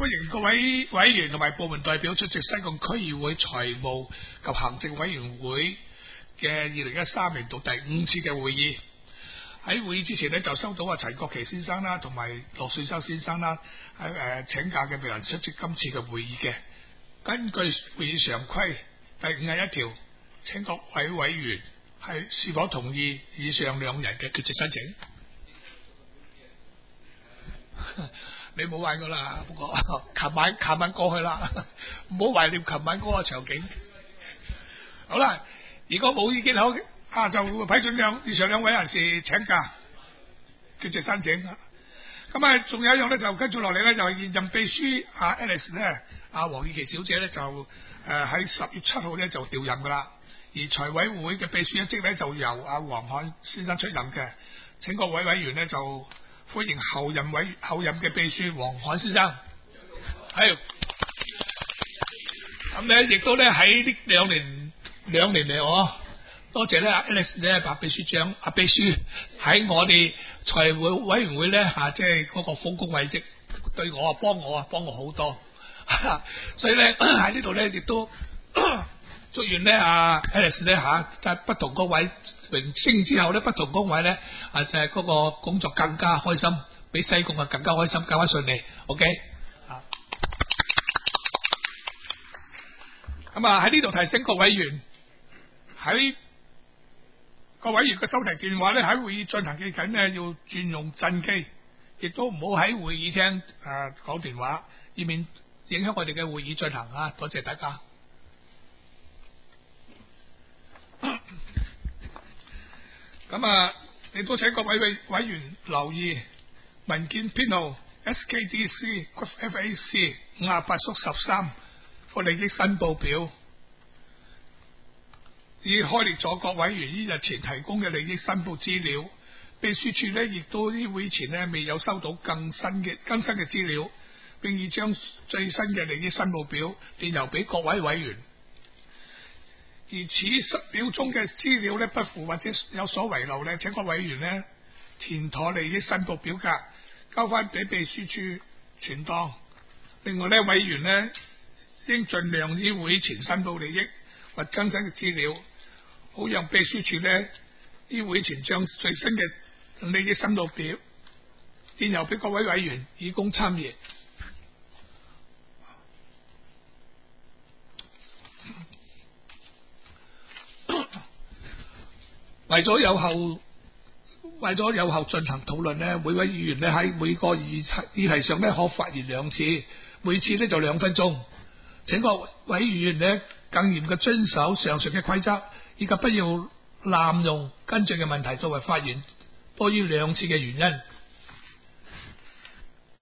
歡迎各位委員同埋部門代表出席西貢區議會財務及行政委員會嘅2013年度第5次嘅會議。喺會議之前呢，就收到陳國旗先生啦，同埋羅瑞修先生啦，請假嘅未能出席今次嘅會議嘅。根據會議常規第51條，請各位委員是否同意以上兩人嘅缺席申請？你冇玩過啦，不過琴晚過去啦，唔好懷念琴晚嗰個場景。好啦，如果冇意見好，就批准以上兩位人士請假缺席申請。咁啊，仲有一樣咧，就跟住落嚟咧，就係現任秘書Alice 咧，黃以琪小姐咧就喺10月7號咧就調任噶啦，而財委會嘅秘書一職咧就由黃漢先生出任嘅。請各位委員咧就歡迎後任嘅秘書黃漢先生。係咁咧，亦都咧喺呢兩年嚟多謝咧 Alice 咧白秘書長秘書喺我哋財務委員會咧即係嗰個豐功偉績，對我幫我好多，所以咧喺呢度咧亦都祝願咧Alice 咧在不同崗位榮升之後咧，不同崗位咧就係嗰個工作更加開心，比西貢更加開心，更加順利。OK 咁喺呢度提醒各委員，喺各委員嘅手提電話咧喺會議進行期間咧要轉用震機，亦都唔好喺會議廳講電話，以免影響我哋嘅會議進行。多謝大家。咁亦都請各位委員留意文件編號 SKDC-FAC 58/13個利益申報表，已開列咗各委員依日前提供嘅利益申報資料。秘書處呢亦都於會前呢未有收到更新嘅資料，並已將最新嘅利益申報表電郵俾各位委員。而此10秒鐘嘅資料呢不符或者有所遺漏呢，請各委員呢填妥利益申報表格，交翻俾秘書處存檔。另外呢，委員呢應盡量於會前申報利益或更新嘅資料，好讓秘書處呢於會前將最新嘅利益申報表電郵俾各位委員以供參閱。為咗有效進行討論呢，每位議員呢喺每個議題上呢可發言2次，每次呢就2分鐘。請各位議員呢更嚴嘅遵守上述嘅規則，以及不要濫用跟進嘅問題作為發言多於2次嘅原因。